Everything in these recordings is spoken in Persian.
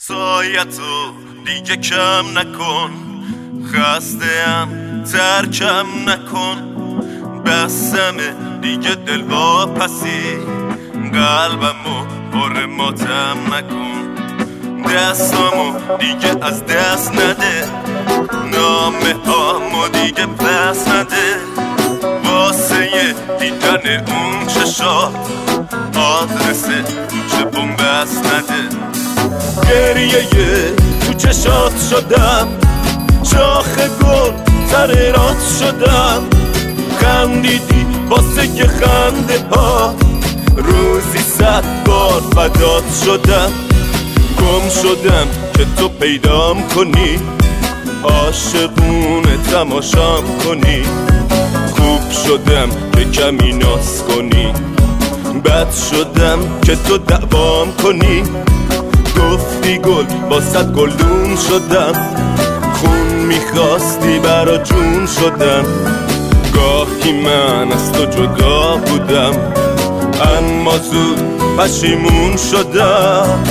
سایتو دیگه کم نکن، خسته‌ام ترکم نکن. بسمه دیگه دل واپسی، قلبمو پر ماتم نکن. دستامو دیگه از دست نده، نامه هامو دیگه پس نده. واسه دیدن اون چشات آدرس کوچه بومبست نده. گریه تو چشات شدم، شاخ گل تررات شدم. خندیدی واسه که خنده ها، روزی 100 بار فدات شدم. گم شدم که تو پیدام کنی، عاشقونه تماشام کنی. خوب شدم که کمی ناز کنی، بد شدم که تو دعوام کنی. گفتی گل با 100 گلدون شدم، خون میخواستی برا جون شدم. گاهی من از تو جدا بودم، اما زود پشیمون شدم.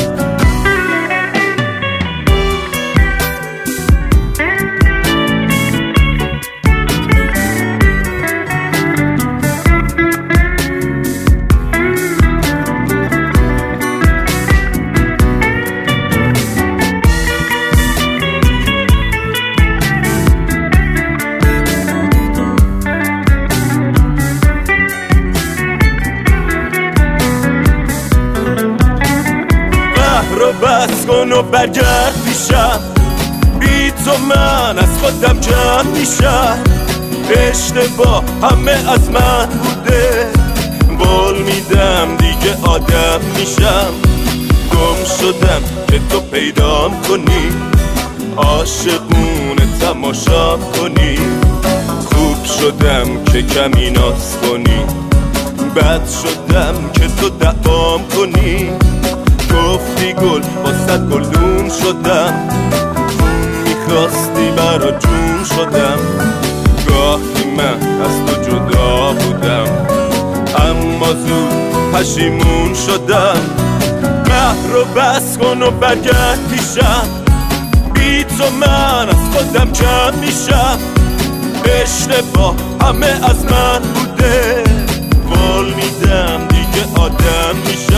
رو بس کن و برگرد پیشم، بی تو من از خودم جمع میشم. اشتباه همه از من بوده، قول میدم دیگه آدم میشم. گم شدم که تو پیدام کنی، عاشقونه تماشام کنی. خوب شدم که کمی ناز کنی، بد شدم که تو دعوام کنی. گفتی گل با 100 گلدون شدم، میخواستی برا جون شدم. گاهی من از تو جدا بودم، اما زود پشیمون شدم. مهر رو بس کن و برگرد پیشم، بی تو من از خودم جمع میشم. اشتباه همه از من بوده، قول میدم دیگه آدم میشم.